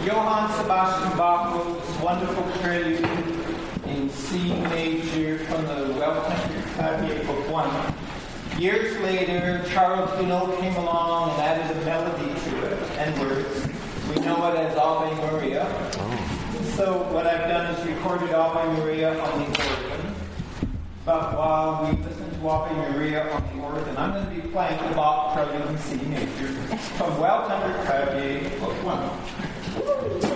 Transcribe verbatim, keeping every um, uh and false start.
Johann Sebastian Bach wrote this wonderful prelude in C major from the Well-Tempered Clavier Book One. Years later, Charles Gounod came along and added a melody to it and words. We know it as Ave Maria. So what I've done is recorded Ave Maria on the organ. But while we listen to Ave Maria on the organ, I'm going to be playing the Bach prelude in C major from Well-Tempered Clavier Book One.